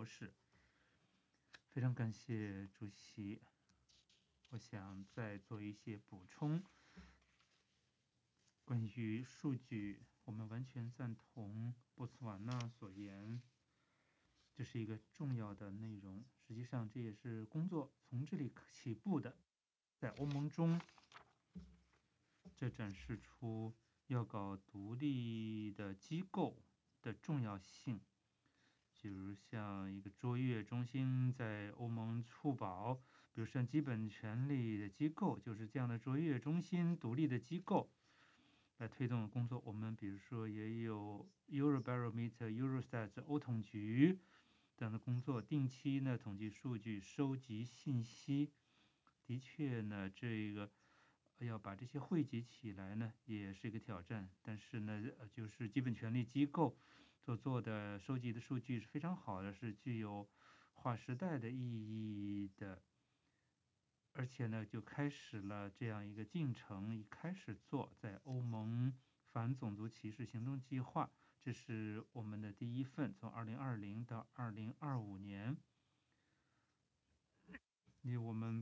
士。非常感谢主席。我想再做一些补充。关于数据，我们完全赞同波茨瓦纳所言，这是一个重要的内容。实际上，这也是工作从这里起步的。在欧盟中，这展示出要搞独立的机构的重要性。比如像一个卓越中心在欧盟促保，比如像基本权利的机构，就是这样的卓越中心、独立的机构来推动工作。我们比如说也有 Eurobarometer、Eurostat 欧统局等的工作，定期呢统计数据、收集信息。的确呢，这个要把这些汇集起来呢，也是一个挑战。但是呢，就是基本权利机构所做的收集的数据是非常好的，是具有划时代的意义的。而且呢，就开始了这样一个进程，开始做在欧盟反种族歧视行动计划，这是我们的第一份，从2020到2025年。我们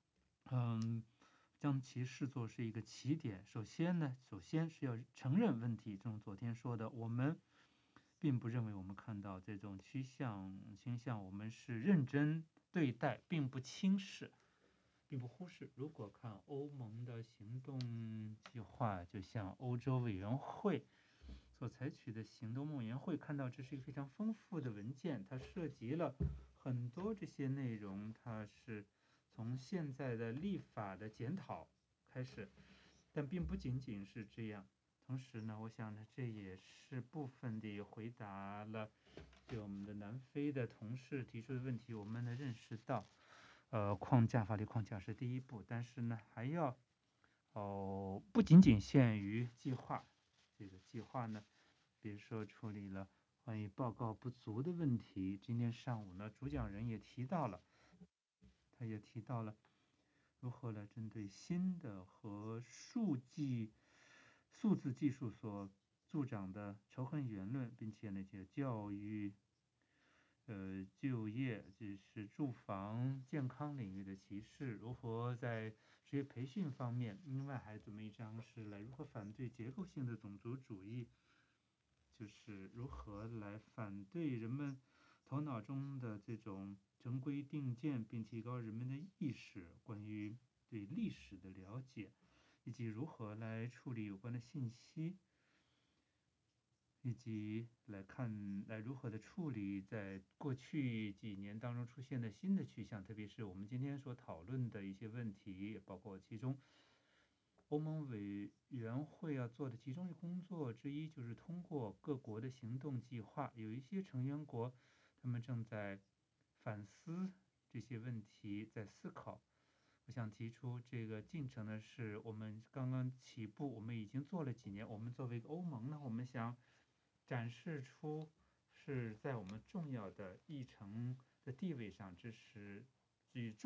将其视作是一个起点。首先是要承认问题，正如昨天说的，我们并不认为我们看到这种倾向，我们是认真对待，并不轻视，并不忽视。如果看欧盟的行动计划，就像欧洲委员会所采取的行动委员会，看到这是一个非常丰富的文件，它涉及了很多这些内容，它是从现在的立法的检讨开始，但并不仅仅是这样。同时呢，我想呢，这也是部分地回答了对我们的南非的同事提出的问题。我们能认识到，法律框架是第一步，但是呢，还要不仅仅限于计划。这个计划呢，比如说处理了关于报告不足的问题。今天上午呢，主讲人也提到了，他也提到了如何来针对新的和数字技术所助长的仇恨言论，并且呢，就教育、就业、就是住房、健康领域的歧视，如何在职业培训方面。另外还这么一章是来如何反对结构性的种族主义，就是如何来反对人们头脑中的这种正规定见，并提高人们的意识，关于对历史的了解，以及如何来处理有关的信息，以及来如何的处理在过去几年当中出现的新的趋向，特别是我们今天所讨论的一些问题，包括其中欧盟委员会要做的其中一工作之一，就是通过各国的行动计划，有一些成员国他们正在反思这些问题，在思考。我想提出这个进程呢，是我们刚刚起步，我们已经做了几年。我们作为一个欧盟呢，我们想展示出是在我们重要的议程的地位上，这是